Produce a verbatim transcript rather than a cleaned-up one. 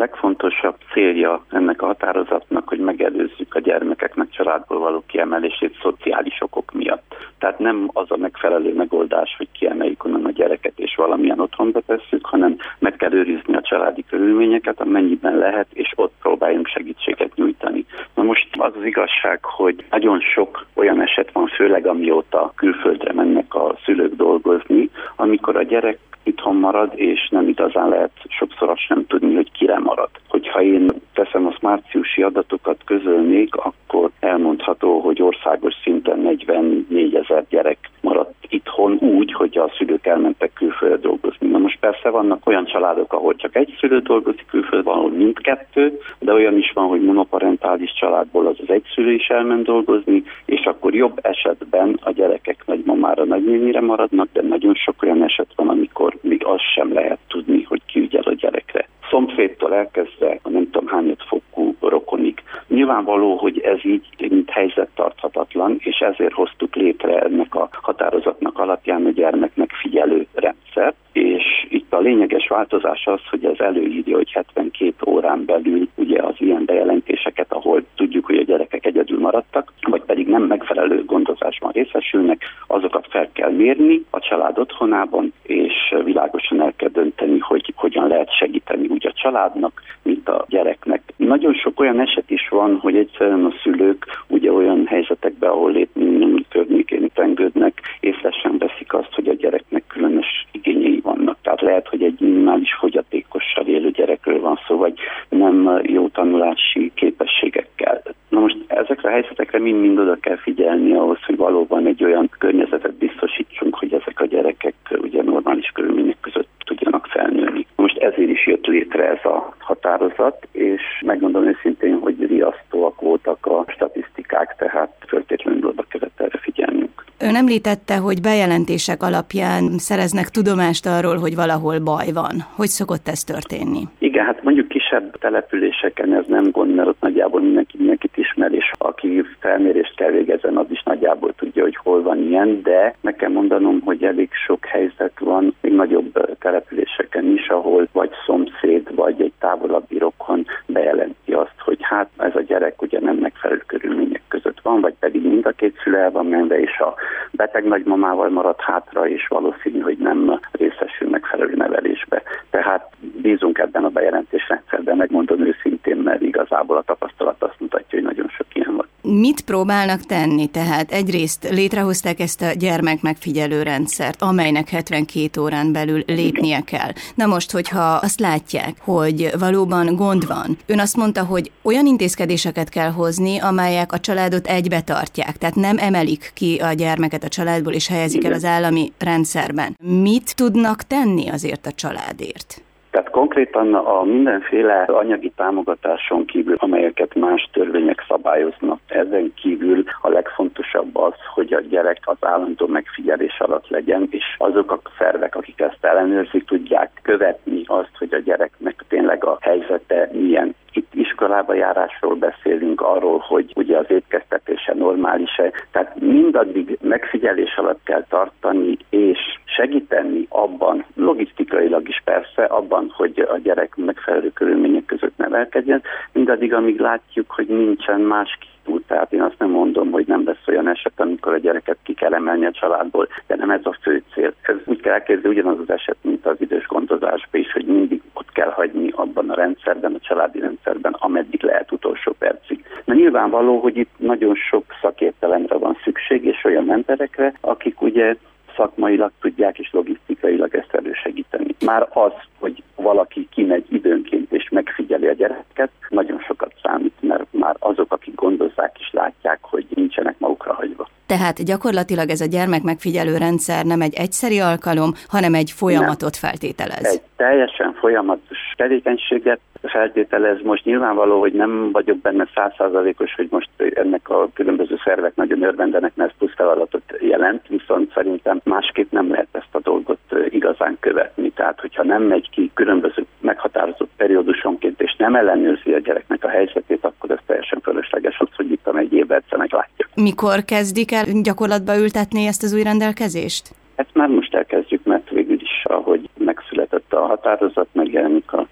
legfontosabb célja ennek a határozatnak, hogy megelőzzük a gyermekeknek családból való kiemelését szociális okok miatt. Tehát nem az a megfelelő megoldás, hogy kiemeljük onnan a gyereket és valamilyen otthonba tesszük, hanem meg kell őrizni a családi körülményeket, amennyiben lehet, és ott próbáljunk segítséget nyújtani. Na most az az igazság, hogy nagyon sok olyan eset van, főleg amióta külföldre mennek a szülők dolgozni, amikor a gyerek itthon marad, és nem igazán lehet sokszor azt sem tudni, hogy kire marad. Hogyha én teszem azt márciusi adatokat közölnék, akkor elmondható, hogy országos szinten negyvennégyezer gyerek maradt itthon úgy, hogy a szülők elmentek külföldre dolgozni. Na most persze vannak olyan családok, ahol csak egy szülő dolgozik külföldre, van, ahol mindkettő, de olyan is van, hogy monoparentális családból az az egy szülő is elment dolgozni, és akkor jobb esetben a gyerekek nagymamára, nagynénire maradnak, de nagyon sok olyan eset van, amikor még azt sem lehet tudni, hogy ki ügyel a gyerekre. Szomszédtól elkezdve a nem tudom hányad fokú rokonig. Nyilvánvaló, hogy ez így mint helyzet tarthatatlan, és ezért hoztuk létre ennek a határozatnak alapján a gyermek megfigyelő rendszer, és itt a lényeges változás az, hogy ez előírja, hogy hetvenkét órán belül ugye az ilyen bejelentéseket, ahol tudjuk, hogy a gyerekek egyedül maradtak, vagy pedig nem megfelelő gondozásban részesülnek, azokat fel kell mérni a család otthonában, és világosan el kell dönteni, hogy hogyan lehet segíteni úgy a családnak, mint a gyereknek. Nagyon sok olyan eset is van, hogy egyszerűen a szülők ugye olyan helyzetekben, ahol lépni környékén tengődnek, észre sem veszik azt, hogy a gyereknek különös igényei vannak. Tehát lehet, hogy egy minimális fogyatékossal élő gyerekről van szó, vagy nem jó tanulási képességekkel. Na most ezekre a helyzetekre mind-mind oda kell figyelni ahhoz, hogy valóban egy olyan környezetet biztosítsunk, hogy ezek a gyerekek ugye normális körülmények között tudjanak felnőni. Most ezért is jött létre ez a határozat, és megmondom őszintén, hogy riasztóak voltak a statisztikák, tehát feltétlenül oda kellett erre figyelnünk. Ön említette, hogy bejelentések alapján szereznek tudomást arról, hogy valahol baj van. Hogy szokott ez történni? Igen, hát mondjuk kisebb településeken ez nem gond, mert ott nagyjából mindenki mindenkit ismer, és aki felmérést kell végezzen, az is nagyjából tudja, hogy hol van ilyen, de meg kell mondanom, hogy elég sok helyzet van, még nagyobb településeken is, ahol vagy szomszéd, vagy egy távolabbi rokon bejelenti azt, hogy hát ez a gyerek ugye nem megfelelő körülmények között van, vagy pedig mind a két szülő el van menve, és a beteg nagymamával marad hátra, és valószínű, hogy nem részesül megfelelő nevelésbe. Tehát bízunk ebben a bejelentésrendszerben, megmondom őszintén, mert igazából a tapasztalat azt mutatja, hogy nagyon sok ilyen van. Mit próbálnak tenni? Tehát egyrészt létrehozták ezt a gyermek megfigyelő rendszert, amelynek hetvenkét órán belül lépnie kell. Na most, hogyha azt látják, hogy valóban gond van, ön azt mondta, hogy olyan intézkedéseket kell hozni, amelyek a családot egybe tartják, tehát nem emelik ki a gyermeket a családból és helyezik el az állami rendszerben. Mit tudnak tenni azért a családért? Tehát konkrétan a mindenféle anyagi támogatáson kívül, amelyeket más törvények szabályoznak, ezen kívül a legfontosabb az, hogy a gyerek az állandó megfigyelés alatt legyen, és azok a szervek, akik ezt ellenőrzik, tudják követni azt, hogy a gyereknek tényleg a helyzete milyen. Itt iskolába járásról beszélünk, arról, hogy ugye az étkeztetése normális-e. Tehát mindaddig megfigyelés alatt kell tartani, és segíteni abban, logisztikailag is persze, abban, hogy a gyerek megfelelő körülmények között nevelkedjen, mindaddig, amíg látjuk, hogy nincsen más kiút. Tehát én azt nem mondom, hogy nem lesz olyan eset, amikor a gyereket ki kell emelni a családból, de nem ez a fő cél. Ez úgy kell elképzelni, ugyanaz az eset, mint az idős gondozásban is, hogy mindig ott kell hagyni abban a rendszerben, a családi rendszerben, ameddig lehet utolsó percig. Na nyilvánvaló, hogy itt nagyon sok szakértelemre van szükség, és olyan emberekre, akik ugye szakmailag tudják és logisztikailag ezt elősegíteni. Már az, hogy valaki kimegy időnként és megfigyeli a gyereket, nagyon sokat számít, mert már azok, akik gondozzák is látják, hogy nincsenek magukra hagyva. Tehát gyakorlatilag ez a gyermek megfigyelő rendszer nem egy egyszeri alkalom, hanem egy folyamatot nem. feltételez. Egy teljesen folyamatos tevékenységet feltételez. Most nyilvánvaló, hogy nem vagyok benne százszázalékos, hogy most ennek a különböző szervek nagyon örvendenek, mert ez plusz feladatot jelent, viszont szerintem másképp nem lehet ezt a dolgot igazán követni. Tehát, hogyha nem megy ki különböző meghatározott periódusonként, és nem ellenőrzi a gyereknek a helyzetét, akkor ez teljesen fölösleges az, hogy itt a egy évben egyszer meglátja. Mikor kezdik el gyakorlatba ültetni ezt az új rendelkezést? Ezt már most elkezdjük, mert végül is, ahogy megszületett a határozat, megjelenik a